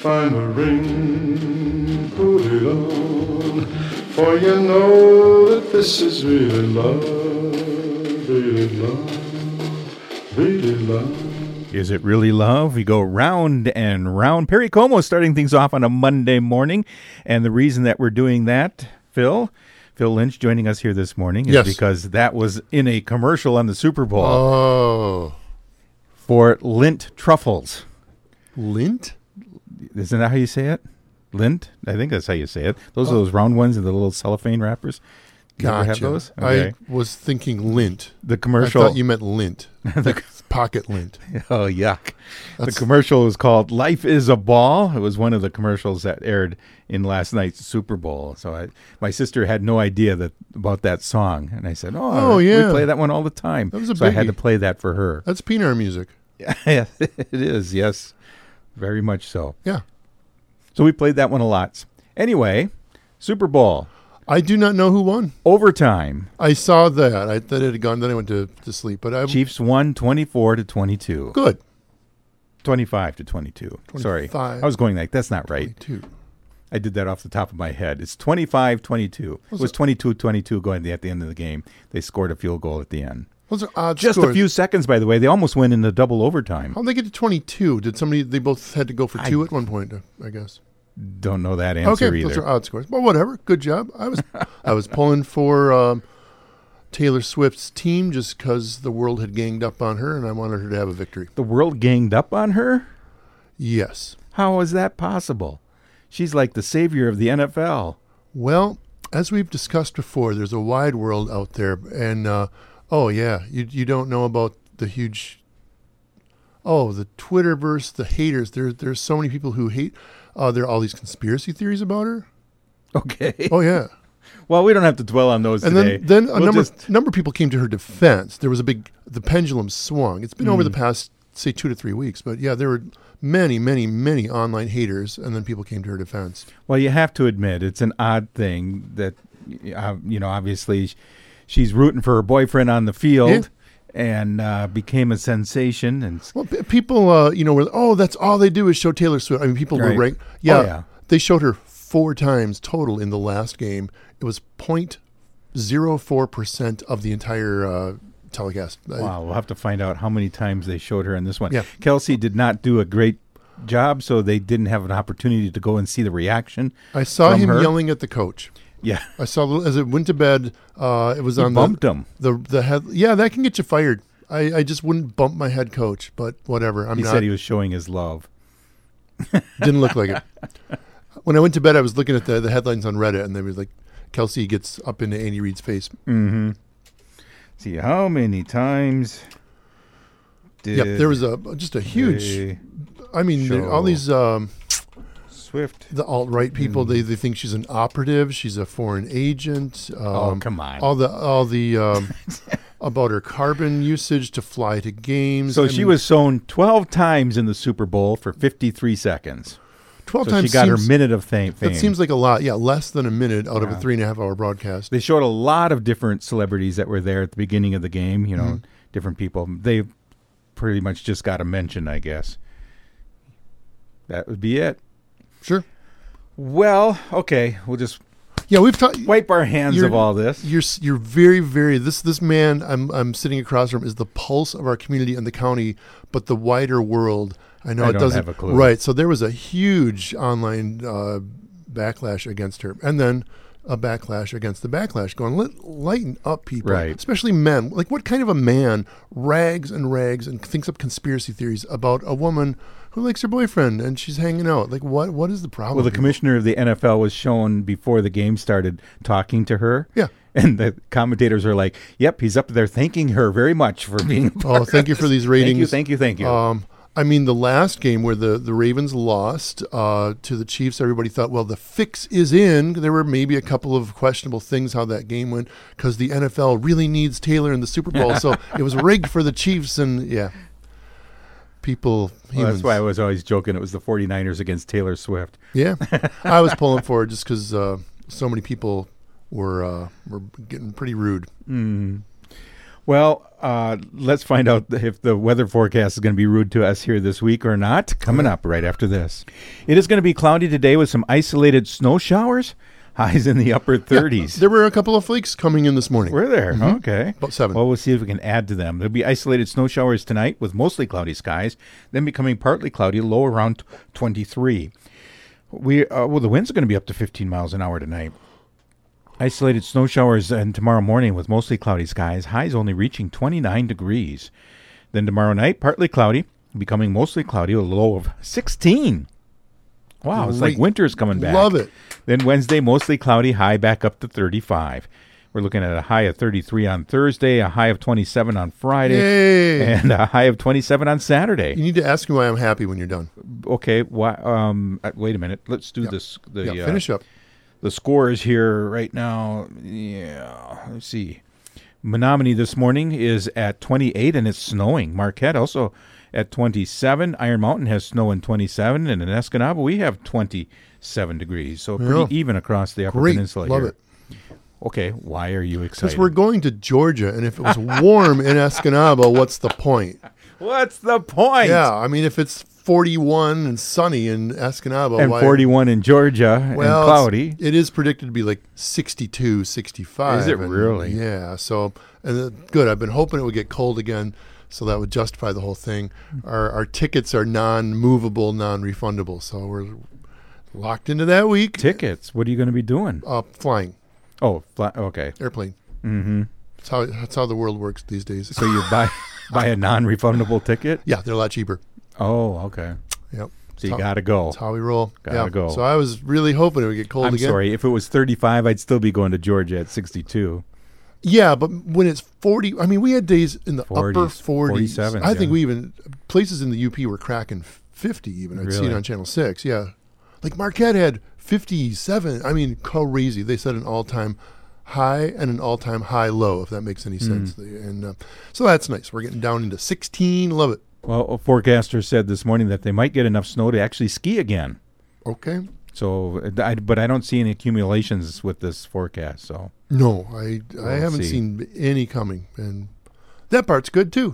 find a ring, put it on, for you know that this is really love, really love, really love. Is it really love? We go round and round. Perry Como starting things off on a Monday morning, and the reason that we're doing that, Phil Lynch joining us here this morning is because that was in a commercial on the Super Bowl. Oh. For Lindt truffles. Lindt? Isn't that how you say it? Lindt? I think that's how you say it. Those are those round ones in the little cellophane wrappers. You ever have those? Okay. I was thinking lint. The commercial. I thought you meant lint. Like pocket lint. Oh, yuck. The commercial was called Life is a Ball. It was one of the commercials that aired in last night's Super Bowl. So my sister had no idea about that song. And I said, oh yeah, we play that one all the time. That was a so I had to play that for her. That's PNR music. Yeah, it is, yes. Very much so. Yeah. So we played that one a lot. Anyway, Super Bowl. I do not know who won. Overtime. I saw that. I thought it had gone. Then I went to sleep. But Chiefs won 24-22. Good. 25-22. Sorry. I was going like, that's not right. 22. I did that off the top of my head. It's 25-22. It was 22-22 going at the end of the game. They scored a field goal at the end. Those are odd Just scores. A few seconds, by the way. They almost went into double overtime. How'd they get to 22? Did they both had to go for two at one point, I guess? Don't know that answer either. Those are odd scores. Well, whatever. Good job. I was pulling for Taylor Swift's team just because the world had ganged up on her, and I wanted her to have a victory. The world ganged up on her? Yes. How is that possible? She's like the savior of the NFL. Well, as we've discussed before, there's a wide world out there, and you don't know about the huge. Oh, the Twitterverse, the haters. There's so many people who hate. There are all these conspiracy theories about her. Okay. Oh, yeah. Well, we don't have to dwell on those today. And then a number of people came to her defense. There was the pendulum swung. It's been over the past, say, 2 to 3 weeks. But, yeah, there were many, many, many online haters, and then people came to her defense. Well, you have to admit, it's an odd thing that, obviously she's rooting for her boyfriend on the field. Yeah. And became a sensation. And people, were, that's all they do is show Taylor Swift. I mean, people were ranked. Yeah, they showed her 4 times total in the last game. It was 0.04% of the entire telecast. Wow, we'll have to find out how many times they showed her in this one. Yeah. Kelsey did not do a great job, so they didn't have an opportunity to go and see the reaction. I saw him yelling at the coach. Yeah, I saw as it went to bed. It was on bumped him. The head. Yeah, that can get you fired. I just wouldn't bump my head coach, but whatever. He said he was showing his love. Didn't look like it. When I went to bed, I was looking at the headlines on Reddit, and they was like, Kelsey gets up into Andy Reid's face. Mm-hmm. See how many times. There was just a huge. I mean, all these. Swift. The alt-right people, they think she's an operative. She's a foreign agent. Come on. All the about her carbon usage to fly to games. So she was shown 12 times in the Super Bowl for 53 seconds. 12 times. She got her minute of fame. That seems like a lot. Yeah, less than a minute out of a 3.5-hour broadcast. They showed a lot of different celebrities that were there at the beginning of the game. Different people. They pretty much just got a mention, I guess. That would be it. Sure. Well, okay. We'll just we've wipe our hands of all this. You're very, very this man I'm sitting across from is the pulse of our community and the county, but the wider world. I know I it don't doesn't have a clue. Right. So there was a huge online backlash against her, and then a backlash against the backlash. Going, lighten up, people, right? Especially men. Like, what kind of a man rags and thinks up conspiracy theories about a woman who likes her boyfriend and she's hanging out? Like, what is the problem? Well, the commissioner of the NFL was shown before the game started talking to her. Yeah. And the commentators are like, yep, he's up there thanking her very much for being thank you for these ratings. Thank you. I mean, the last game where the Ravens lost to the Chiefs, everybody thought, well, the fix is in. There were maybe a couple of questionable things how that game went because the NFL really needs Taylor in the Super Bowl. So it was rigged for the Chiefs. And, that's why I was always joking it was the 49ers against Taylor Swift. Yeah. I was pulling for it just because so many people were getting pretty rude. Mm. Well, let's find out if the weather forecast is going to be rude to us here this week or not. Coming up right after this. It is going to be cloudy today with some isolated snow showers. Highs in the upper 30s. Yeah, there were a couple of flakes coming in this morning. We're there. Okay. About 7. Well, we'll see if we can add to them. There'll be isolated snow showers tonight with mostly cloudy skies, then becoming partly cloudy, low around 23. The winds are going to be up to 15 miles an hour tonight. Isolated snow showers and tomorrow morning with mostly cloudy skies, highs only reaching 29 degrees. Then tomorrow night, partly cloudy, becoming mostly cloudy, a low of 16. Wow, it's like winter's coming back. Love it. Then Wednesday, mostly cloudy, high back up to 35. We're looking at a high of 33 on Thursday, a high of 27 on Friday, Yay. and a high of 27 on Saturday. You need to ask me why I'm happy when you're done. Okay, wait a minute. Let's do this. Finish up. The scores here right now. Yeah, let's see. Menominee this morning is at 28, and it's snowing. Marquette also at 27. Iron Mountain has snow in 27, and in Escanaba we have 27 degrees. So pretty even across the Upper Peninsula Love here. it. Okay, why are you excited? Because we're going to Georgia, and if it was warm in Escanaba, what's the point? What's the point? Yeah, I mean, if it's 41 and sunny in Escanaba. And 41 in Georgia and cloudy. It is predicted to be like 62, 65. Is it really? Yeah. So, good. I've been hoping it would get cold again, so that would justify the whole thing. Our tickets are non-movable, non-refundable, so we're locked into that week. Tickets? What are you going to be doing? Flying. Oh, okay. Airplane. Mm-hmm. That's how the world works these days. So you buy a non-refundable ticket? Yeah, they're a lot cheaper. Oh, okay. Yep. So you got to go. That's how we roll. Gotta go. So I was really hoping it would get cold again. I'm sorry. If it was 35, I'd still be going to Georgia at 62. Yeah, but when it's 40, I mean, we had days in the 40s, upper 40s. 47s, I think we even, places in the UP were cracking 50 even. I'd seen it on Channel 6, yeah. Like Marquette had 57. I mean, crazy. They set an all-time high and an all-time high low, if that makes any sense. And so that's nice. We're getting down into 16. Love it. Well, a forecaster said this morning that they might get enough snow to actually ski again. Okay. So, but I don't see any accumulations with this forecast. So no, I haven't seen any coming, and that part's good too.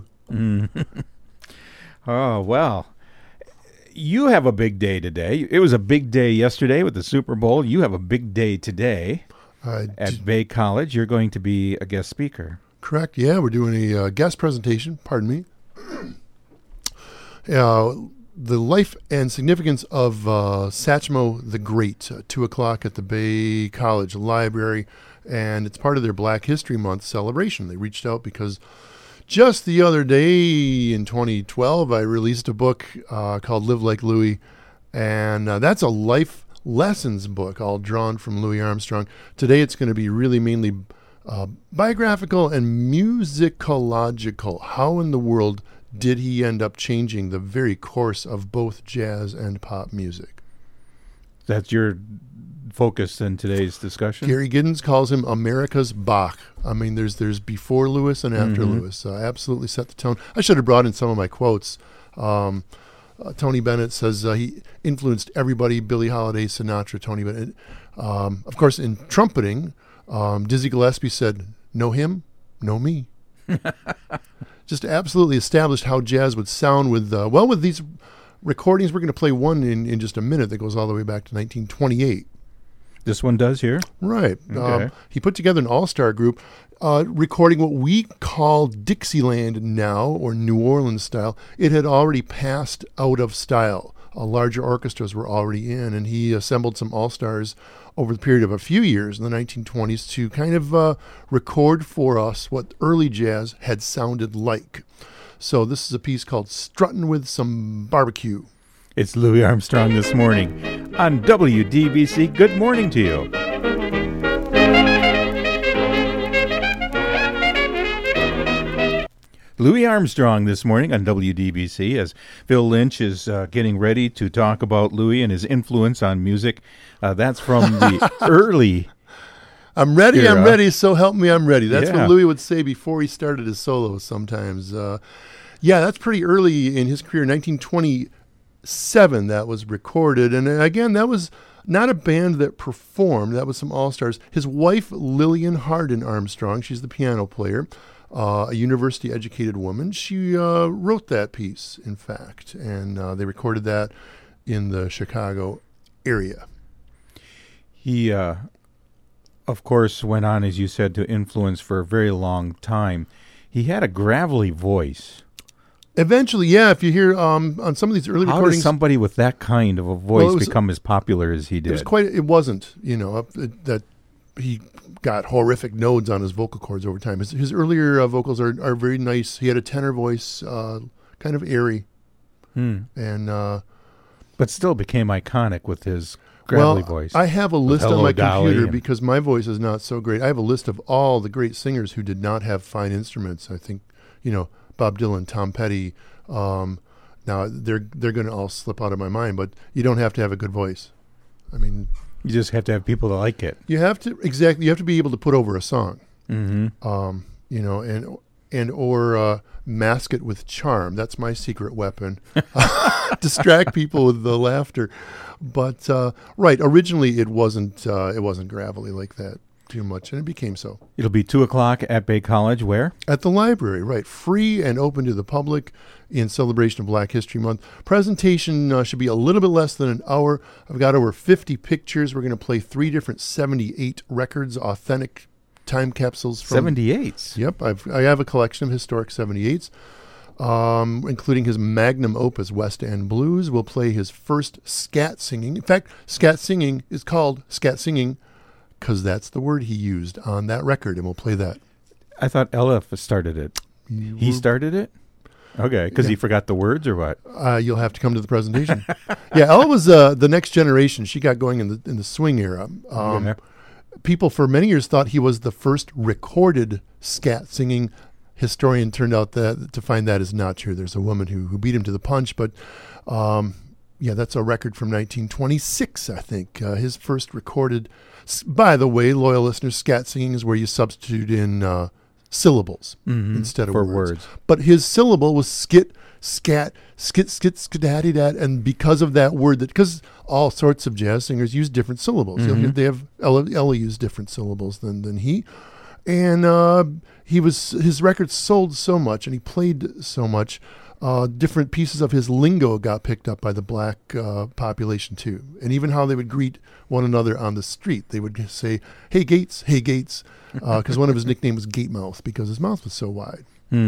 Oh well, you have a big day today. It was a big day yesterday with the Super Bowl. You have a big day today at Bay College. You're going to be a guest speaker. Correct. Yeah, we're doing a guest presentation. Pardon me. The life and significance of Satchmo the Great, 2 o'clock at the Bay College Library, and it's part of their Black History Month celebration. They reached out because just the other day in 2012, I released a book called Live Like Louis, and that's a life lessons book, all drawn from Louis Armstrong. Today it's going to be really mainly biographical and musicological. How in the world did he end up changing the very course of both jazz and pop music? That's your focus in today's discussion? Gary Giddens calls him America's Bach. I mean, there's before Lewis and after Lewis. Absolutely set the tone. I should have brought in some of my quotes. Tony Bennett says he influenced everybody, Billie Holiday, Sinatra, Tony Bennett. Of course, in trumpeting, Dizzy Gillespie said, "Know him, know me." Just absolutely established how jazz would sound with these recordings. We're going to play one in just a minute that goes all the way back to 1928. This one does here? Right. Okay. He put together an all-star group recording what we call Dixieland now, or New Orleans style. It had already passed out of style. Larger orchestras were already in, and he assembled some all-stars over the period of a few years in the 1920s to kind of record for us what early jazz had sounded like. So this is a piece called Struttin' with Some Barbecue. It's Louis Armstrong this morning on WDBC. Good morning to you. Louis Armstrong this morning on WDBC as Phil Lynch is getting ready to talk about Louis and his influence on music. That's from the early I'm ready, era. I'm ready, so help me, I'm ready. That's Yeah. what Louis would say before he started his solos sometimes. Yeah, that's pretty early in his career, 1927 that was recorded. And again, that was not a band that performed. That was some all-stars. His wife, Lillian Hardin Armstrong, she's the piano player. a university-educated woman. She wrote that piece, in fact, and they recorded that in the Chicago area. He, of course, went on, as you said, to influence for a very long time. He had a gravelly voice. Eventually, yeah, if you hear on some of these early How recordings... does somebody with that kind of a voice Well, become as popular as he did? It wasn't, that he got horrific nodes on his vocal cords over time. His earlier vocals are very nice. He had a tenor voice, kind of airy. And but still became iconic with his gravelly voice. I have a list on Hello, my Dolly, computer and- because my voice is not so great. I have a list of all the great singers who did not have fine instruments. I think, Bob Dylan, Tom Petty. Now they're going to all slip out of my mind, but you don't have to have a good voice. I mean, You just have to have people that like it. you have to You have to be able to put over a song. Mm-hmm. Or mask it with charm. That's my secret weapon. Distract people with the laughter. But originally it wasn't gravelly like that too much, and it became so. It'll be 2:00 at Bay College. Where? At the library, right. Free and open to the public in celebration of Black History Month. Presentation should be a little bit less than an hour. I've got over 50 pictures. We're going to play 3 different 78 records, authentic time capsules from 78s. Yep, I have a collection of historic 78s, including his magnum opus, West End Blues. We'll play his first scat singing. In fact, scat singing is called scat singing because that's the word he used on that record, and we'll play that. I thought Ella started it. He started it? Okay, because he forgot the words or what? You'll have to come to the presentation. Yeah, Ella was the next generation. She got going in the swing era. Okay. People for many years thought he was the first recorded scat singing. Historian turned out to find that is not true. There's a woman who beat him to the punch, but that's a record from 1926, I think. His first recorded. By the way, loyal listeners, scat singing is where you substitute in syllables instead of words. But his syllable was skit, scat, skit, skidaddy-dat, and because of that word, because all sorts of jazz singers use different syllables. They have Ella used different syllables than he, and his records sold so much, and he played so much. Different pieces of his lingo got picked up by the black population too, and even how they would greet one another on the street. They would say, "Hey Gates, because one of his nicknames was Gate Mouth because his mouth was so wide.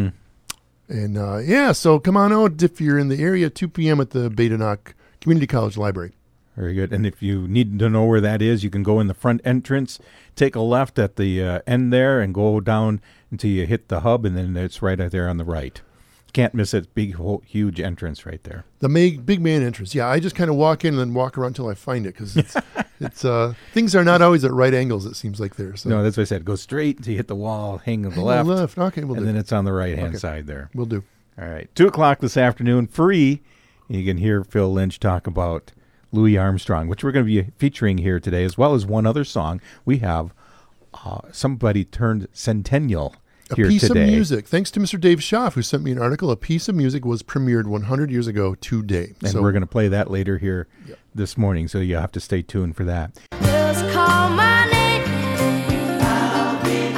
And so come on out if you're in the area. 2 p.m. at the Badenoch Community College Library. Very good. And if you need to know where that is, you can go in the front entrance, take a left at the end there, and go down until you hit the hub, and then it's right out there on the right. Can't miss it. Big, huge entrance right there. The big man entrance. Yeah, I just kind of walk in and then walk around until I find it because it's things are not always at right angles. It seems like there. So. No, that's what I said. Go straight until you hit the wall, hang to the left. Okay, we'll do. And then it's on the right-hand side there. We'll do. All right. 2:00 this afternoon, free. You can hear Phil Lynch talk about Louis Armstrong, which we're going to be featuring here today, as well as one other song. We have Somebody Turned Centennial here piece today. Of music. Thanks to Mr. Dave Schaff, who sent me an article. A piece of music was premiered 100 years ago today. And we're going to play that later here this morning, so you have to stay tuned for that. Just call my name. I'll be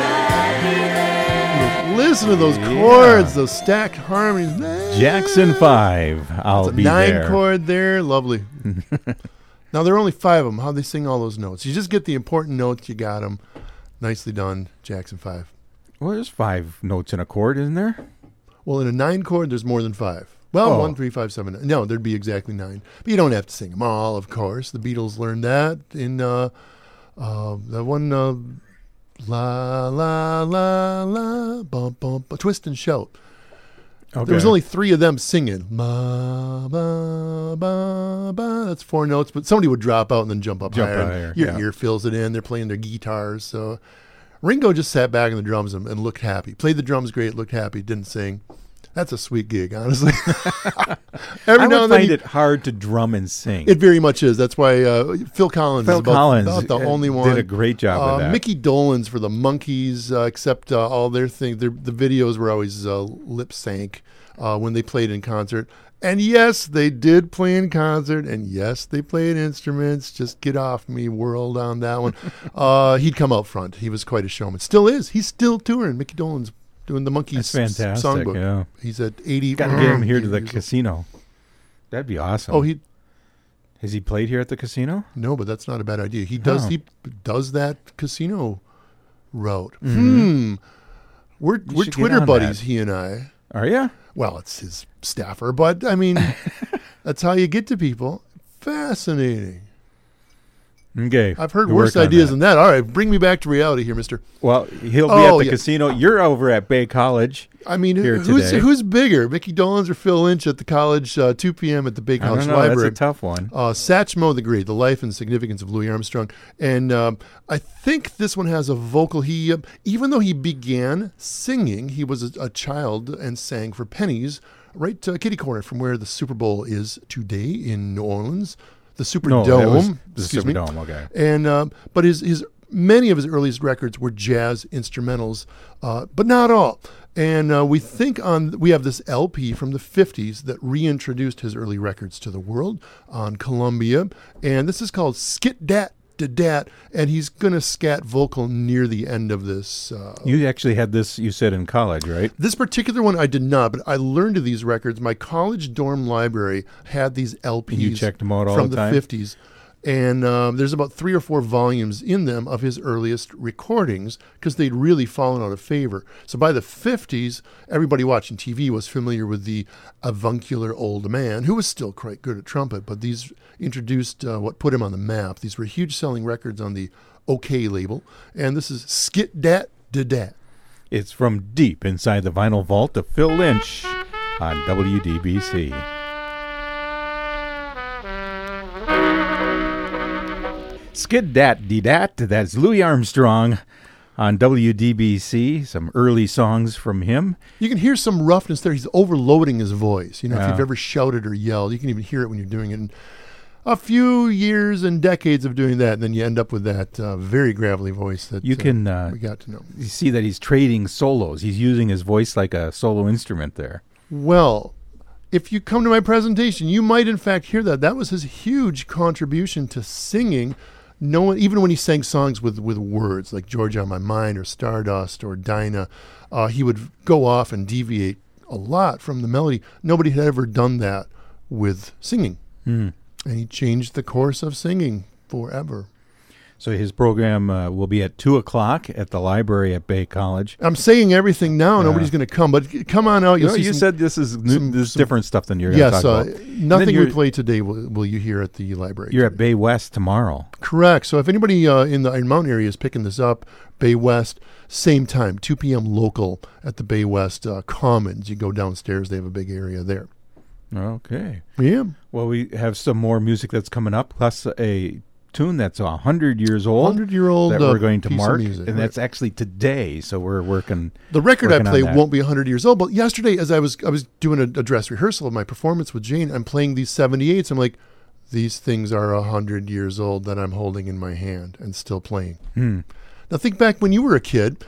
there. Listen to those chords, those stacked harmonies. Jackson 5, I'll be there. 9 chord there. Lovely. Now, there are only 5 of them. How they sing all those notes. You just get the important notes. You got them. Nicely done, Jackson 5. Well, there's 5 notes in a chord, isn't there? Well, in a 9 chord, there's more than 5. Well, 1, 3, 5, 7. No, there'd be exactly 9. But you don't have to sing them all, of course. The Beatles learned that in the one la la la la bum bum twist and shout. Okay. There was only 3 of them singing. Ma ba ba ba. That's 4 notes, but somebody would drop out and then jump higher. Your ear fills it in. They're playing their guitars, so. Ringo just sat back on the drums and looked happy. Played the drums great, looked happy, didn't sing. That's a sweet gig, honestly. I would find it hard to drum and sing. It very much is. That's why Phil Collins is about the only one. Did a great job with that. Mickey Dolenz for the Monkees, except all their things. The videos were always lip sync when they played in concert. And yes, they did play in concert, and yes, they played instruments. Just get off me, world, on that one. He'd come out front. He was quite a showman. Still is. He's still touring. Mickey Dolenz doing the Monkees That's fantastic. songbook. Yeah. He's at 80. Got to get him here to the 80 years old. casino. That'd be awesome. Oh, he Has he played here at the casino? no, but that's not a bad idea. He does Oh. he does that casino route. Mm-hmm. We're should get Twitter on buddies, that. he and I. Are you? Well, it's his staffer, but I mean, that's how you get to people. Fascinating. Okay. I've heard we'll worse work on ideas that. than that. All right, bring me back to reality here, mister. Well, he'll be Oh, at the yeah. casino. You're over at Bay College. I mean, Here who's today. who's bigger, Mickey Dolenz or Phil Lynch at the college, 2 p.m. at the Bay I College don't know. Library? That's a tough one. Satchmo the Great, The Life and Significance of Louis Armstrong. And I think this one has a vocal. He, even though he began singing, he was a child and sang for pennies right kitty corner from where the Super Bowl is today in New Orleans. The No, that was Superdome. the excuse me. Superdome. Okay. And but his many of his earliest records were jazz instrumentals, but not all. And we have this LP from the 50s that reintroduced his early records to the world on Columbia, and this is called Skit Dat Da Dat, and he's gonna scat vocal near the end of this. You actually had this, you said, in college, right? This particular one I did not, but I learned of these records. My college dorm library had these LPs And you checked them out all from the time? 50s. And there's about 3 or 4 volumes in them of his earliest recordings because they'd really fallen out of favor. So by the 50s, everybody watching TV was familiar with the avuncular old man, who was still quite good at trumpet, but these introduced what put him on the map. These were huge selling records on the OK label. And this is Skit Dat Da Dat. It's from deep inside the vinyl vault of Phil Lynch on WDBC. Skid Dat Dee Dat, that's Louis Armstrong on WDBC. Some early songs from him. You can hear some roughness there. He's overloading his voice. You know, if Yeah. you've ever shouted or yelled, you can even hear it when you're doing it. And a few years and decades of doing that, and then you end up with that very gravelly voice that You can we got to know. you see that he's trading solos. He's using his voice like a solo instrument there. Well, if you come to my presentation, you might in fact hear that. That was his huge contribution to singing. No one, even when he sang songs with words like Georgia on My Mind or Stardust or Dinah, he would go off and deviate a lot from the melody. Nobody had ever done that with singing. And he changed the course of singing forever. So his program will be at 2 o'clock at the library at Bay College. I'm saying everything now. Nobody's going to come, but come on out. You'll No, see you some- said this is this some- different stuff than you're going to yes, talk about. nothing you're- we play today will you hear at the library. You're at Bay West tomorrow. Correct. So if anybody in the Iron Mountain area is picking this up, Bay West, same time, 2 p.m. local at the Bay West Commons. You go downstairs, they have a big area there. Okay. Yeah. Well, we have some more music that's coming up, plus a tune that's 100 years old 100-year-old that we're going to piece of mark, music, and right. that's actually today. So we're working. The record I working on play that. won't be 100 years old, but yesterday as I was doing a dress rehearsal of my performance with Jane, I'm playing these 78s. I'm like, these things are 100 years old that I'm holding in my hand and still playing. Now think back when you were a kid.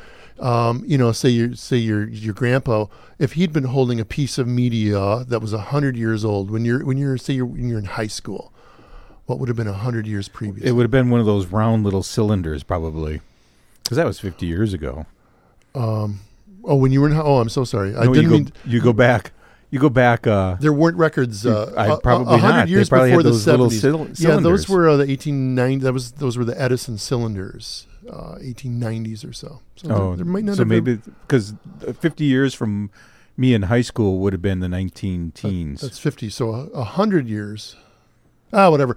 Say your grandpa, if he'd been holding a piece of media that was 100 years old when you're in high school, what would have been 100 years previous? It would have been one of those round little cylinders, probably, because that was 50 years ago. Oh, when you were in I'm so sorry. I No, didn't mean. you go back. You go back. There weren't records. Probably 100 not. They years probably before had those the little 70s. Yeah, cylinders. those were the 1890. Those were the Edison cylinders, 1890s or so. So there might not so have maybe because 50 years from me in high school would have been the 19 teens. That's 50. So 100 years. Whatever.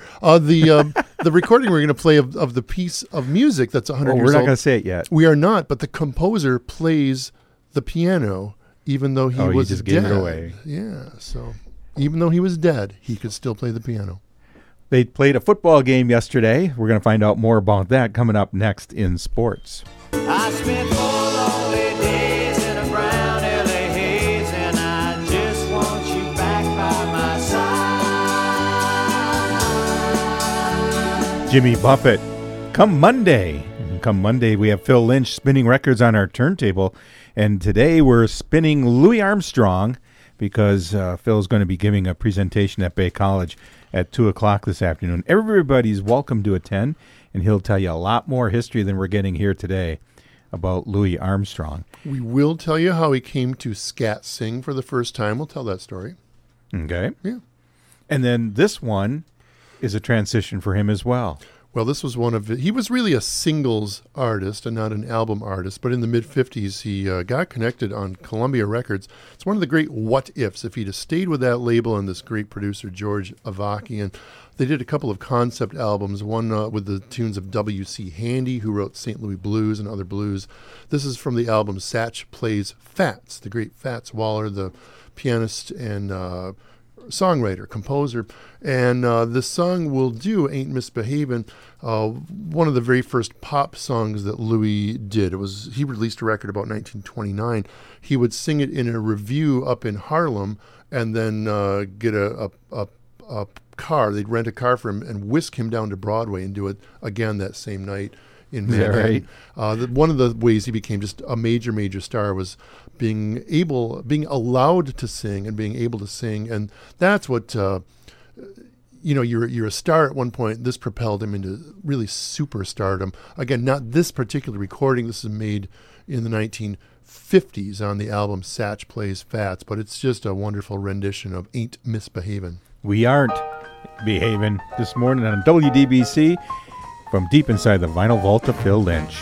The recording we're going to play of the piece of music that's 100 Oh, years we're not old. going to say it yet. We are not, but the composer plays the piano even though he Oh, he was just dead. gave it away. Yeah, so even though he was dead, he could still play the piano. They played a football game yesterday. We're going to find out more about that coming up next in sports. I spent 4 lonely days in a brown LA haze, and I just want you back by my side. Jimmy Buffett. Come Monday, we have Phil Lynch spinning records on our turntable. And today we're spinning Louis Armstrong because Phil's going to be giving a presentation at Bay College at 2 o'clock this afternoon. Everybody's welcome to attend, and he'll tell you a lot more history than we're getting here today about Louis Armstrong. We will tell you how he came to scat sing for the first time. We'll tell that story. Okay. Yeah. And then this one is a transition for him as well. Well, this was he was really a singles artist and not an album artist, but in the mid-50s, he got connected on Columbia Records. It's one of the great what-ifs. If he'd have stayed with that label and this great producer, George Avakian, they did a couple of concept albums, one with the tunes of W.C. Handy, who wrote St. Louis Blues and other blues. This is from the album Satch Plays Fats, the great Fats Waller, the pianist and songwriter, composer, and this song we'll do, Ain't Misbehavin', one of the very first pop songs that Louis did. He released a record about 1929. He would sing it in a review up in Harlem and then get a car. They'd rent a car for him and whisk him down to Broadway and do it again that same night in Is that Manhattan. right? One of the ways he became just a major star was being allowed to sing and being able to sing, and that's what you're a star at one point. This propelled him into really superstardom. Again, not this particular recording. This is made in the 1950s on the album Satch Plays Fats, but it's just a wonderful rendition of Ain't Misbehavin'. We aren't behaving this morning on WDBC from deep inside the vinyl vault of Phil Lynch.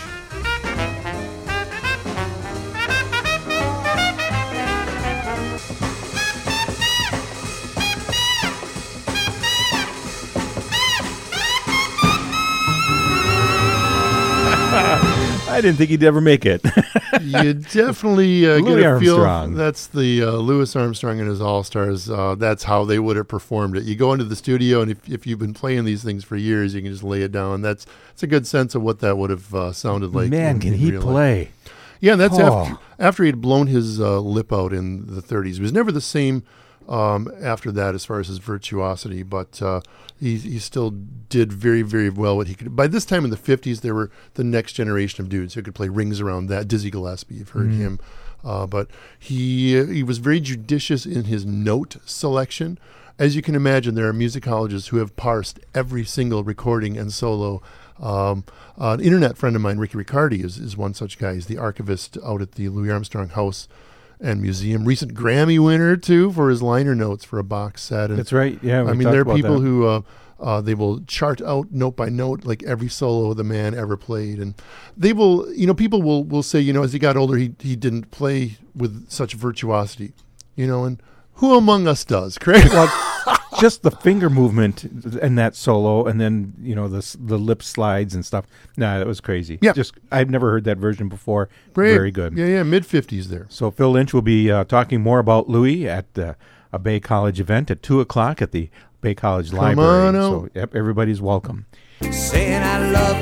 I didn't think he'd ever make it. You definitely get Louis a feel Armstrong. that's the Louis Armstrong and his All-Stars. That's how they would have performed it. You go into the studio, and if you've been playing these things for years, you can just lay it down. It's a good sense of what that would have sounded like. Man, can he real life. play? Yeah, that's Oh. after he had blown his lip out in the 30s. He was never the same after that as far as his virtuosity, but he still did very, very well what he could. By this time in the 50s, there were the next generation of dudes who could play rings around that. Dizzy Gillespie, you've heard him. But he was very judicious in his note selection. As you can imagine, there are musicologists who have parsed every single recording and solo. An internet friend of mine, Ricky Riccardi, is one such guy. He's the archivist out at the Louis Armstrong House and Museum. Recent Grammy winner, too, for his liner notes for a box set. And, That's right. Yeah, I mean, there are people who they will chart out note by note like every solo the man ever played, and they will, people will say, as he got older, he didn't play with such virtuosity, and who among us does, Craig? Just the finger movement in that solo, and then the lip slides and stuff. Nah, that was crazy. Yeah. Just I've never heard that version before. Great. Very good. Yeah, mid-50s there. So Phil Lynch will be talking more about Louis at a Bay College event at 2:00 at the Bay College Library. on out. So yep, everybody's welcome. Saying I love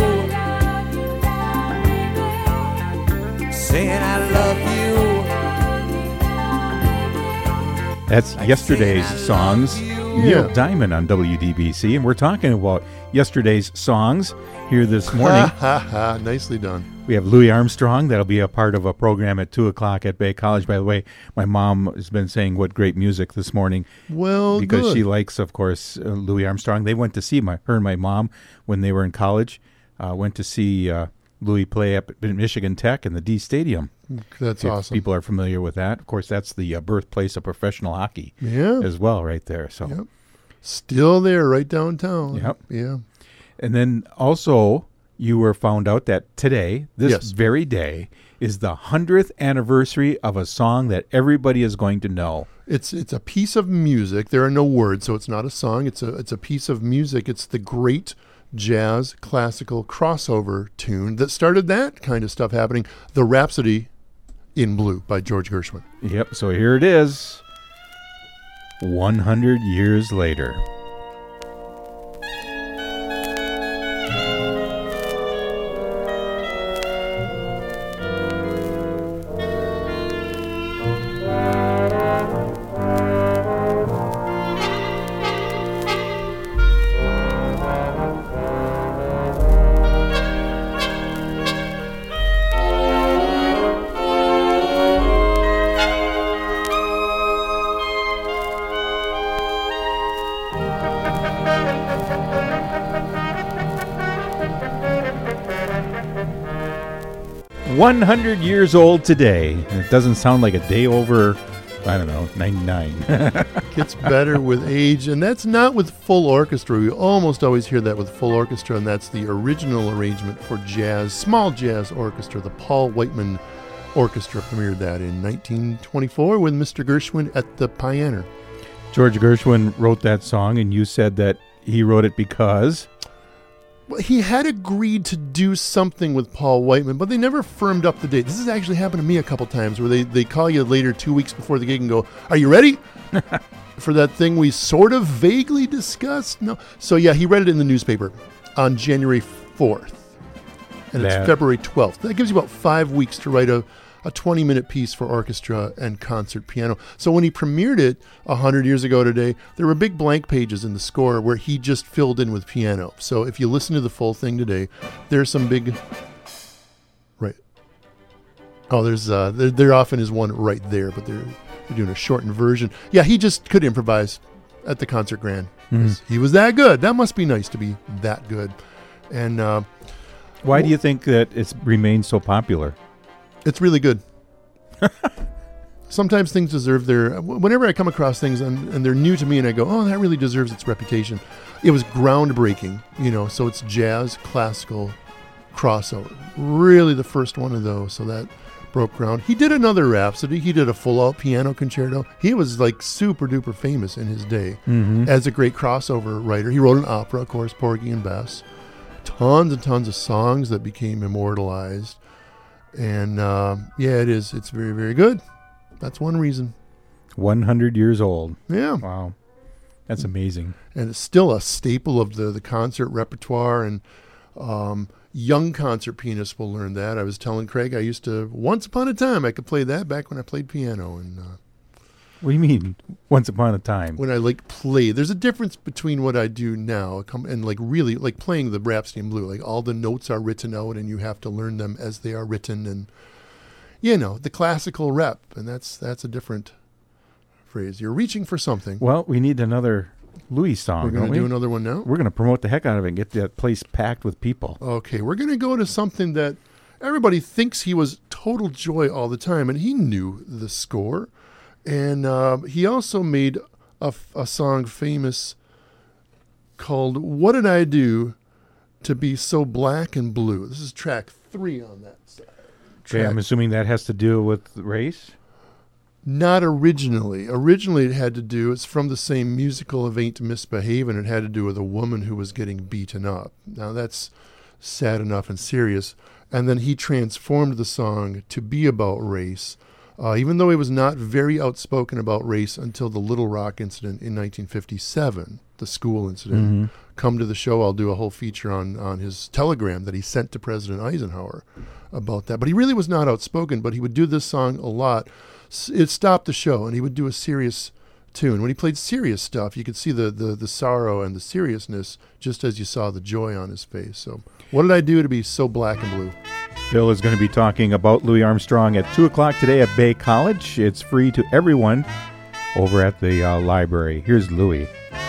you. Saying I love you. That's yesterday's songs. Neil Yeah. Diamond on WDBC, and we're talking about yesterday's songs here this morning. Nicely done. We have Louis Armstrong. That'll be a part of a program at 2:00 at Bay College. By the way, my mom has been saying what great music this morning Well, because good. she likes, of course, Louis Armstrong. They went to see her and my mom when they were in college. Went to see Louis play up at Michigan Tech in the D Stadium. That's If awesome. people are familiar with that. Of course, that's the birthplace of professional hockey Yeah. as well, right there. So, Yep. Still there, right downtown. Yep. Yeah. and then also you were found out that today, this Yes. very day, is the 100th anniversary of a song that everybody is going to know. It's a piece of music. There are no words, so it's not a song. It's a piece of music. It's the great jazz classical crossover tune that started that kind of stuff happening. The Rhapsody in Blue by George Gershwin. Yep. So here it is. 100 years later. 100 years old today. And it doesn't sound like a day over, I don't know, 99. Gets better with age, and that's not with full orchestra. We almost always hear that with full orchestra, and that's the original arrangement for jazz, small jazz orchestra. The Paul Whiteman Orchestra premiered that in 1924 with Mr. Gershwin at the piano. George Gershwin wrote that song, and you said that he wrote it because... Well, he had agreed to do something with Paul Whiteman, but they never firmed up the date. This has actually happened to me a couple times where they call you later 2 weeks before the gig and go, "Are you ready?" For that thing we sort of vaguely discussed. No. So yeah, he read it in the newspaper on January 4th. And it's February 12th. That gives you about 5 weeks to write a 20-minute piece for orchestra and concert piano. So when he premiered it 100 years ago today, there were big blank pages in the score where he just filled in with piano. So if you listen to the full thing today, there's some big... Right. Oh, there often is one right there, but they're doing a shortened version. Yeah, he just could improvise at the Concert Grand. He was that good. That must be nice to be that good. And why do you think that it's remained so popular? it's really good. Sometimes things deserve their... Whenever I come across things and they're new to me and I go, oh, that really deserves its reputation. It was groundbreaking, so it's jazz, classical, crossover. Really the first one of those, so that broke ground. He did another Rhapsody. He did a full-out piano concerto. He was like super-duper famous in his day as a great crossover writer. He wrote an opera, of course, Porgy and Bess. Tons and tons of songs that became immortalized. And it's very, very good. That's one reason. 100 years old. Yeah. Wow. That's amazing. And it's still a staple of the concert repertoire, and young concert pianists will learn that. I was telling Craig once upon a time, I could play that back when I played piano. And what do you mean, once upon a time? When I play, there's a difference between what I do now and really playing the Rhapsody in Blue. Like all the notes are written out and you have to learn them as they are written, and the classical rep, and that's a different phrase. You're reaching for something. Well, we need another Louis song. We're going to do another one now? We're going to promote the heck out of it and get that place packed with people. Okay, we're going to go to something that everybody thinks he was total joy all the time, and he knew the score. And he also made a song famous called "What Did I Do to Be So Black and Blue?" This is track 3 on that side. Okay, I'm assuming that has to do with race? Not originally. Originally it had to do, it's from the same musical of Ain't Misbehavin', it had to do with a woman who was getting beaten up. Now that's sad enough and serious. And then he transformed the song to be about race, even though he was not very outspoken about race until the Little Rock incident in 1957, the school incident. Come to the show, I'll do a whole feature on his telegram that he sent to President Eisenhower about that. But he really was not outspoken, but he would do this song a lot. It stopped the show, and he would do a serious tune. When he played serious stuff, you could see the sorrow and the seriousness just as you saw the joy on his face. So what did I do to be so black and blue? Bill is going to be talking about Louis Armstrong at 2 o'clock today at Bay College. It's free to everyone over at the library. Here's Louis.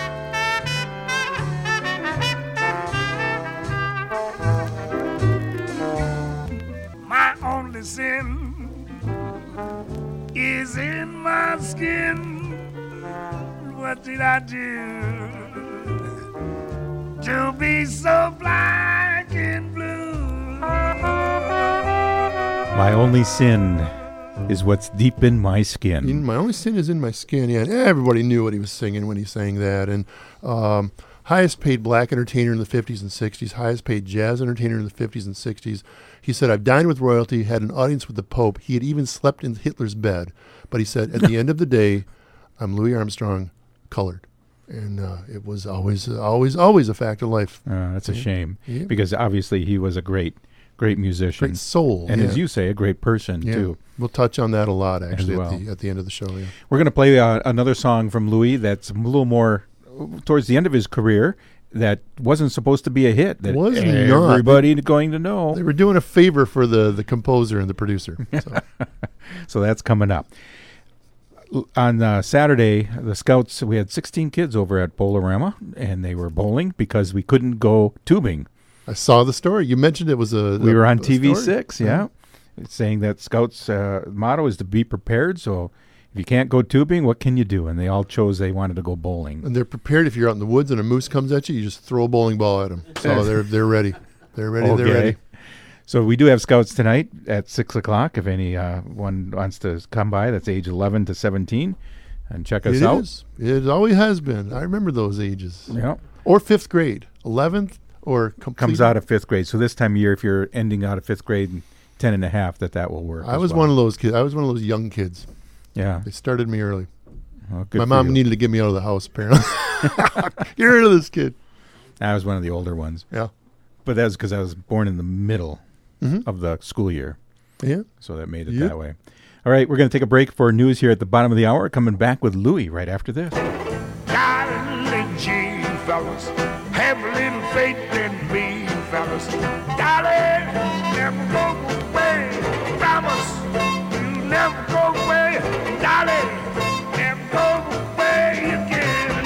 My only sin is in my skin. What did I do to be so black and blue? My only sin is what's deep in my skin. My only sin is in my skin. Yeah, and everybody knew what he was singing when he sang that. And highest paid black entertainer in the 50s and 60s, highest paid jazz entertainer in the 50s and 60s. He said, I've dined with royalty, had an audience with the Pope. He had even slept in Hitler's bed. But he said, at the end of the day, I'm Louis Armstrong, colored. And it was always a fact of life. That's a shame, because obviously he was a great musician. Great soul. And as you say, a great person, too. We'll touch on that a lot, actually, well. at the end of the show. Yeah. We're going to play another song from Louis that's a little more towards the end of his career that wasn't supposed to be a hit. That wasn't everybody going to know. They were doing a favor for the composer and the producer. So, so that's coming up. On Saturday, the Scouts, we had 16 kids over at Bowl-O-Rama, and they were bowling because we couldn't go tubing. I saw the story. You mentioned it was we were on TV6, yeah. saying that Scouts' motto is to be prepared. So if you can't go tubing, what can you do? And they all chose they wanted to go bowling. And they're prepared. If you're out in the woods and a moose comes at you, you just throw a bowling ball at them. So they're ready. They're ready. Okay. They're ready. So we do have Scouts tonight at 6 o'clock. If anyone wants to come by, that's age 11 to 17, and check us out. It is. It always has been. I remember those ages. Yeah. Or 5th grade, 11th or complete. Comes out of 5th grade. So this time of year, if you're ending out of 5th grade and 10 and a half, that will work. I was one of those kids. I was one of those young kids. Yeah. They started me early. Well, good My for mom you. needed to get me out of the house, apparently. Get rid of this kid. I was one of the older ones. Yeah. But that's because I was born in the middle Mhm. of the school year. Yeah. So that made it Yep. that way. All right, we're going to take a break for news here at the bottom of the hour. Coming back with Louie right after this. Darling Jean, fellas, have a little faith in me, fellas. Darling, never go away. Promise you never go away. Darling, never go away again.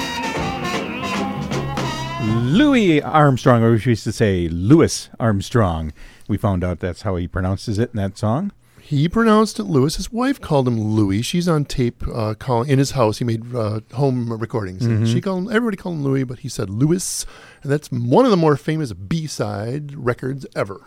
Louis Armstrong, or we used to say Louis Armstrong. We found out that's how he pronounces it in that song. He pronounced it Lewis. His wife called him Louis. She's on tape calling in his house. He made home recordings. And she called him, everybody called him Louis, but he said Louis. And that's one of the more famous B-side records ever.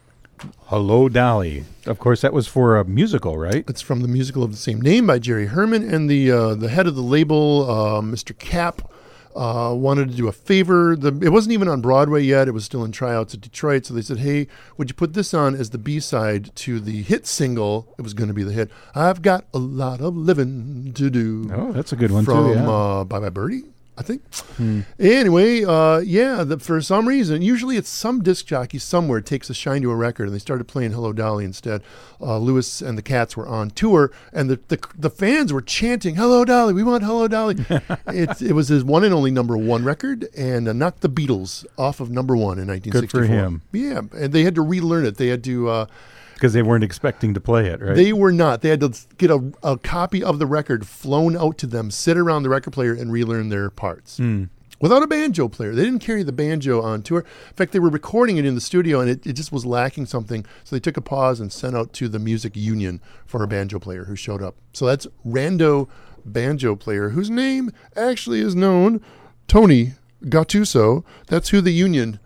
Hello, Dolly. Of course, that was for a musical, right? It's from the musical of the same name by Jerry Herman. And the head of the label, Mr. Cap, wanted to do a favor. It wasn't even on Broadway yet. It was still in tryouts at Detroit. So they said, hey, would you put this on as the B-side to the hit single? It was going to be the hit. I've got a lot of living to do. Oh, that's a good one, from, too. Yeah. Bye Bye Birdie, I think. Anyway, for some reason, usually it's some disc jockey somewhere takes a shine to a record, and they started playing Hello Dolly instead. Lewis and the Cats were on tour, and the fans were chanting, Hello Dolly, we want Hello Dolly. It was his one and only #1 record, and knocked the Beatles off of #1 in 1964. Good for him. Yeah, and they had to relearn it. They had to... Because they weren't expecting to play it, right? They were not. They had to get a copy of the record flown out to them, sit around the record player, and relearn their parts. Without a banjo player. They didn't carry the banjo on tour. In fact, they were recording it in the studio, and it just was lacking something. So they took a pause and sent out to the music union for a banjo player who showed up. So that's Rando Banjo Player, whose name actually is known, Tony Gattuso. That's who the union,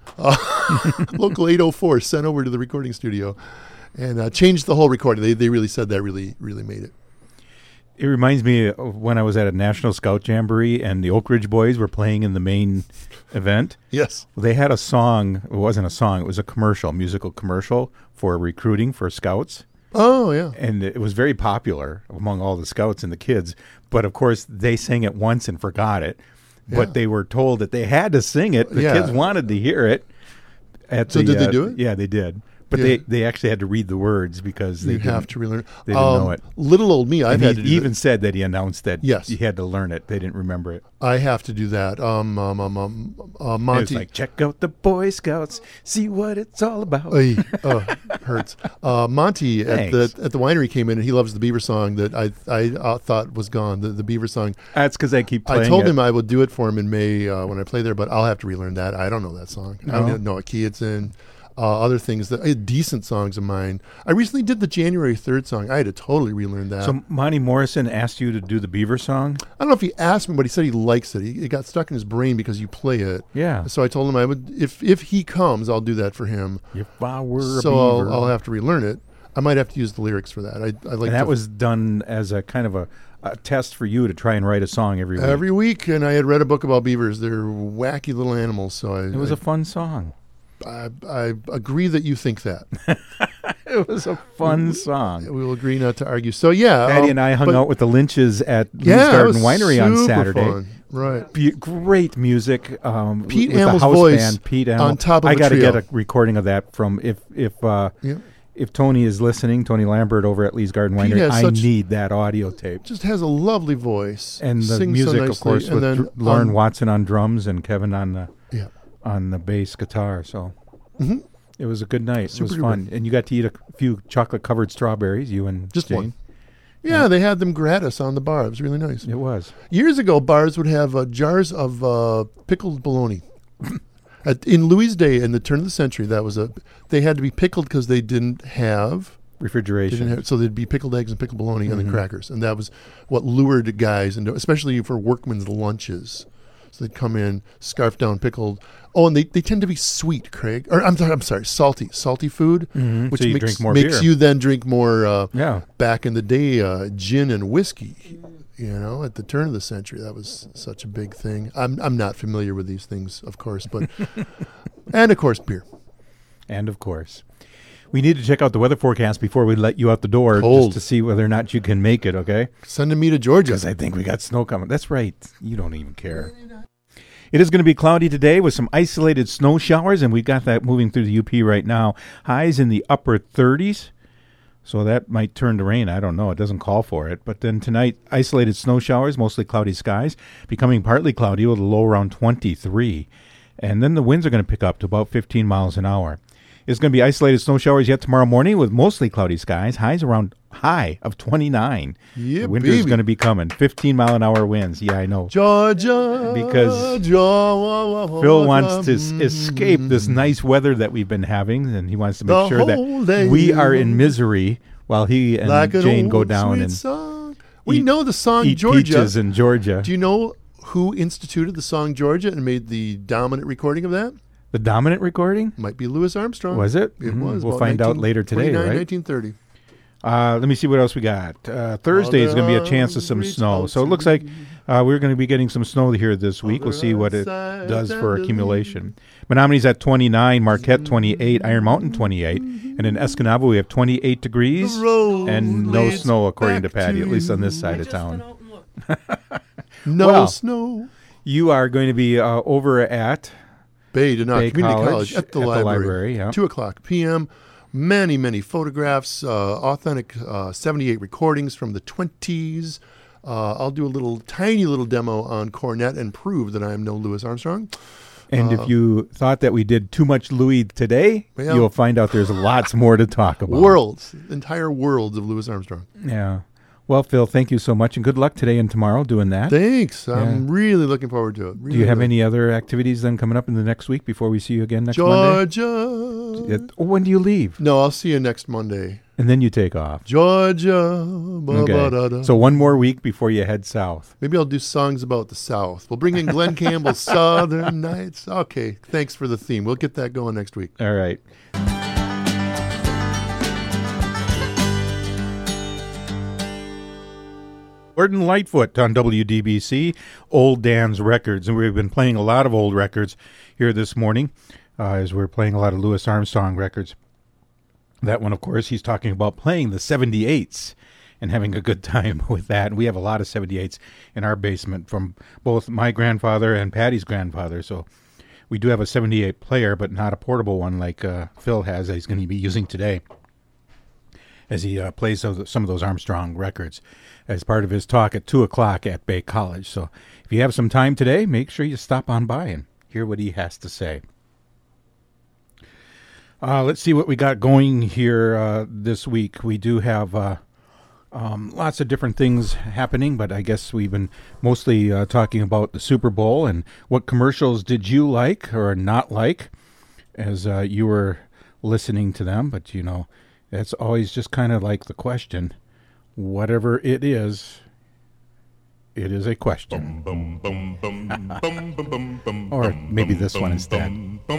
Local 804, sent over to the recording studio. And changed the whole recording. They really said that really made it. It reminds me of when I was at a National Scout Jamboree and the Oak Ridge Boys were playing in the main event. Yes. They had a song. It wasn't a song. It was a commercial, musical commercial for recruiting for scouts. Oh, yeah. And it was very popular among all the scouts and the kids. But, of course, they sang it once and forgot it. But Yeah. they were told that they had to sing it. The Yeah. kids wanted to hear it. So did they do it? Yeah, they did. But Yeah. they actually had to read the words because they You have to relearn. They didn't know it. Little old me, I've And had to he do even that. said that he announced that Yes. he had to learn it. They didn't remember it. I have to do that. It was Monty. like, check out the Boy Scouts, see what it's all about. Oy, hurts. Monty at Thanks. the winery came in, and he loves the Beaver song that I thought was gone. The Beaver song. That's because I keep playing I told it. him I would do it for him in May when I play there, but I'll have to relearn that. I don't know that song. I don't even know what key it's in. Other things that decent songs of mine. I recently did the January 3rd song. I had to totally relearn that. So Monty Morrison asked you to do the Beaver song? I don't know if he asked me, but he said he likes it. It got stuck in his brain because you play it. Yeah. So I told him I would, if he comes, I'll do that for him. If I were a So beaver. I'll have to relearn it. I might have to use the lyrics for that. I like And that to- was done as a kind of a test for you to try and write a song every week. every week, and I had read a book about beavers. They're wacky little animals. So It was a fun song. I agree that you think that. It was a fun song. We will agree not to argue. So yeah, Patty and I hung but- out with the Lynches at Lee's Yeah, it Garden was Winery on super Saturday. fun. Right. Great music. Pete with the Hamill's house voice band, Pete Hamill. on top of I a gotta trio. get a recording of that from if Tony is listening, Tony Lambert over at Lee's Garden Pete Winery. has I such- need that audio tape. Just has a lovely voice And the sings so music, of nicely, course, and with then Lauren Watson on drums and Kevin on Yeah. the bass guitar. So Mhm. it was a good night. It was Super fun, and you got to eat a few chocolate-covered strawberries. You and Just Jane. one. Yeah, they had them gratis on the bar. It was really nice. It was. Years ago, bars would have jars of pickled bologna. In Louis' day, in the turn of the century, they had to be pickled because they didn't have refrigeration. So there'd be pickled eggs and pickled bologna on the crackers, and that was what lured guys into, especially for workmen's lunches. So they'd come in, scarf down pickled. Oh, and they tend to be sweet, Craig. Or I'm sorry, salty food, which So you makes drink more makes beer. you then drink more. Yeah. Back in the day, gin and whiskey. At the turn of the century, that was such a big thing. I'm not familiar with these things, of course, but and of course beer. And of course, we need to check out the weather forecast before we let you out the door, Cold. just to see whether or not you can make it. Okay. Sending me to Georgia. Because I think we got snow coming. That's right. You don't even care. It is going to be cloudy today with some isolated snow showers, and we've got that moving through the UP right now. Highs in the upper 30s, so that might turn to rain. I don't know. It doesn't call for it. But then tonight, isolated snow showers, mostly cloudy skies, becoming partly cloudy with a low around 23. And then the winds are going to pick up to about 15 miles an hour. It's going to be isolated snow showers yet tomorrow morning with mostly cloudy skies. High of 29. Yeah, the winter's baby. going to be coming. 15-mile-an-hour winds. Yeah, I know. Georgia. Because Phil wants to escape this nice weather that we've been having, and he wants to make The sure whole that day we are in misery while he and like an Jane go old down sweet and song. We eat- know the song eat Georgia. peaches in Georgia. Do you know who instituted the song Georgia and made the dominant recording of that? The dominant recording? Might be Louis Armstrong. Was it? It Mhm. was. We'll about find out later today, 1929, right? 1930. Let me see what else we got. Thursday is going to be a chance of some snow. So it looks like we're going to be getting some snow here this week. We'll see what it does for accumulation. Menominey's at 29, Marquette 28, Iron Mountain 28, and in Escanaba we have 28 degrees and no snow according to Patty, at least on this side of town. No Well, snow. You are going to be over at Bay Community College College at the library. yeah. 2:00 p.m. Many photographs, authentic 78 recordings from the 20s. I'll do a tiny little demo on cornet and prove that I am no Louis Armstrong. And if you thought that we did too much Louis today, Well- you'll find out there's lots more to talk about. Entire worlds of Louis Armstrong. Yeah. Well, Phil, thank you so much, and good luck today and tomorrow doing that. Thanks. I'm really looking forward to it. Do you have any other activities then coming up in the next week before we see you again next Georgia? Monday? When do you leave? No, I'll see you next Monday. And then you take off. Georgia. Okay. So one more week before you head south. Maybe I'll do songs about the South. We'll bring in Glenn Campbell's Southern Nights. Okay, thanks for the theme. We'll get that going next week. All right. Gordon Lightfoot on WDBC, Old Dan's Records. And we've been playing a lot of old records here this morning as we're playing a lot of Louis Armstrong records. That one, of course, he's talking about playing the 78s and having a good time with that. And we have a lot of 78s in our basement from both my grandfather and Patty's grandfather. So we do have a 78 player, but not a portable one like Phil has that he's going to be using today as he plays some of those Armstrong records as part of his talk at 2 o'clock at Bay College. So if you have some time today, make sure you stop on by and hear what he has to say. Let's see what we got going here this week. We do have lots of different things happening, but I guess we've been mostly talking about the Super Bowl and what commercials did you like or not like as you were listening to them. But, you know, that's always just kind of like the question. Whatever it is a question. Or maybe this one instead.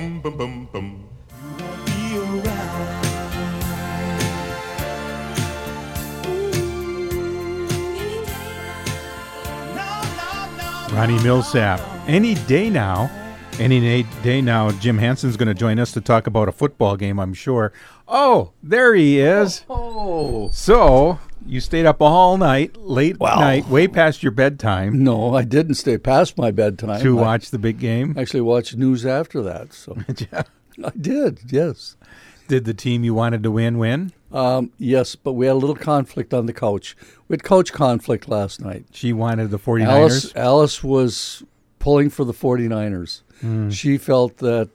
Ronnie Millsap. Any day now, Jim Hanson's going to join us to talk about a football game, I'm sure. Oh, there he is. Oh. So, you stayed up all night, late night, way past your bedtime. No, I didn't stay past my bedtime. To watch the big game? I actually watched news after that. So I did, yes. Did the team you wanted to win? Yes, but we had a little conflict on the couch. We had couch conflict last night. She wanted the 49ers? Alice was pulling for the 49ers. She felt that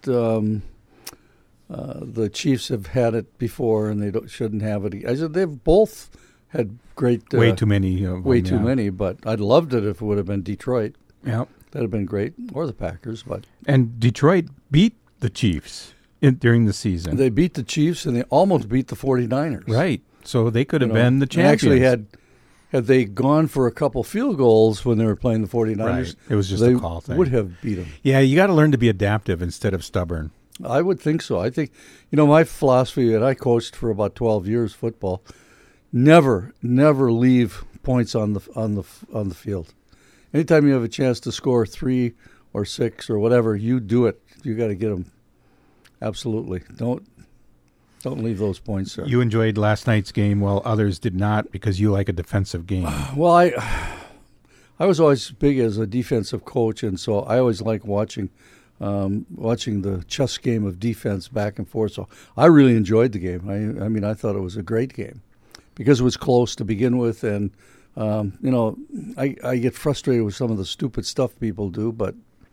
the Chiefs have had it before and they shouldn't have it. I said they've both had great... way too many. Too many, but I'd loved it if it would have been Detroit. Yep. That would have been great, or the Packers. And Detroit beat the Chiefs during the season. They beat the Chiefs and they almost beat the 49ers. Right. So they could have You know, been the and champions. actually, had they gone for a couple field goals when they were playing the 49ers, Right. It was just they a call thing. would have beat them. Yeah, you got to learn to be adaptive instead of stubborn. I would think so. I think, my philosophy, and I coached for about 12 years football, never leave points on the field. Anytime you have a chance to score 3 or 6 or whatever, you do it. You got to get them. Absolutely. Don't leave those points there. You enjoyed last night's game while others did not because you like a defensive game. Well, I was always big as a defensive coach, and so I always like watching the chess game of defense back and forth. So I really enjoyed the game. I mean, I thought it was a great game because it was close to begin with, and I get frustrated with some of the stupid stuff people do, but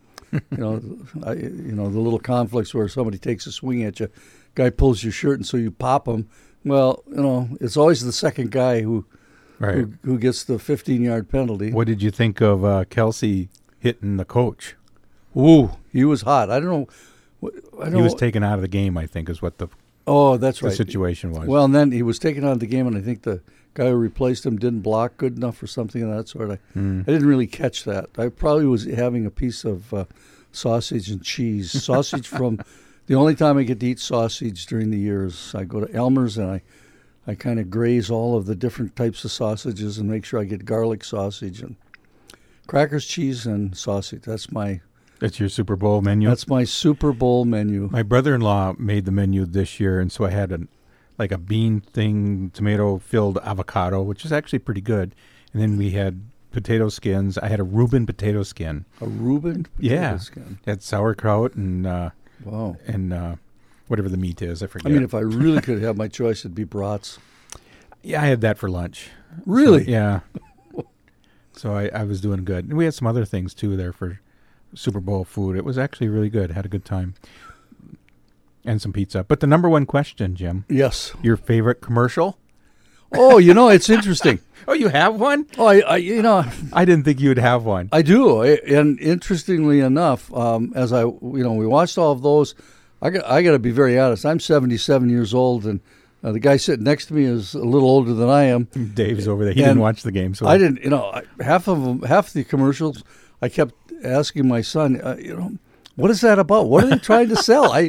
the little conflicts where somebody takes a swing at you, guy pulls your shirt, and so you pop him. Well, it's always the second guy who gets the 15-yard penalty. What did you think of Kelsey hitting the coach? Ooh, he was hot. I don't know. He was taken out of the game, I think, is what the that's right. situation was. Well, and then he was taken out of the game, and I think the guy who replaced him didn't block good enough or something of that sort. I didn't really catch that. I probably was having a piece of sausage and cheese. Sausage from the only time I get to eat sausage during the year is I go to Elmer's, and I kind of graze all of the different types of sausages and make sure I get garlic sausage and crackers, cheese, and sausage. That's your Super Bowl menu? That's my Super Bowl menu. My brother-in-law made the menu this year, and so I had a bean thing, tomato-filled avocado, which is actually pretty good. And then we had potato skins. I had a Reuben potato skin. A Reuben potato skin? It had sauerkraut and wow. And whatever the meat is, I forget. I mean, if I really could have my choice, it'd be brats. Yeah, I had that for lunch. Really? So, yeah. So I was doing good. And we had some other things, too, there for Super Bowl food. It was actually really good. Had a good time. And some pizza. But the number one question, Jim. Yes. Your favorite commercial? Oh, it's interesting. Oh, you have one? Oh, I didn't think you would have one. I do. And interestingly enough, as we watched all of those, I got to be very honest. I'm 77 years old, and the guy sitting next to me is a little older than I am. Dave's over there. He didn't watch the game. So I didn't, half the commercials, I kept asking my son, what is that about? What are they trying to sell? I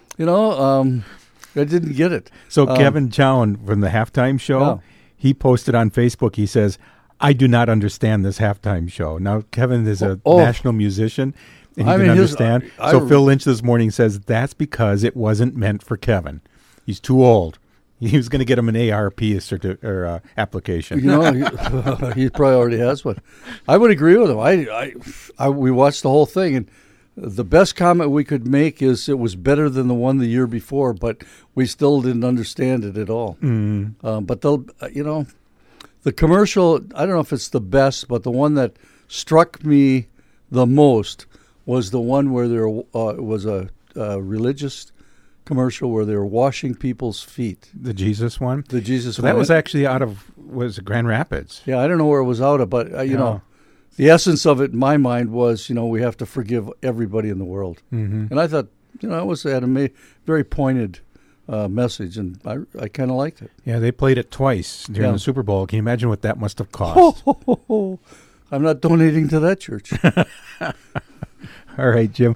didn't get it. So Kevin Chown from the halftime show, he posted on Facebook, he says, I do not understand this halftime show. Now, Kevin is a national musician, and he didn't understand. So Phil Lynch this morning says that's because it wasn't meant for Kevin. He's too old. He was going to get him an ARP application. He probably already has one. I would agree with him. We watched the whole thing, and the best comment we could make is it was better than the one the year before, but we still didn't understand it at all. But the commercial, I don't know if it's the best, but the one that struck me the most was the one where there was a religious commercial where they were washing people's feet. The Jesus one? The Jesus one. That was actually was Grand Rapids. Yeah, I don't know where it was out of, but, the essence of it in my mind was, we have to forgive everybody in the world. Mm-hmm. And I thought, it had a very pointed message, and I kind of liked it. Yeah, they played it twice during the Super Bowl. Can you imagine what that must have cost? I'm not donating to that church. All right, Jim.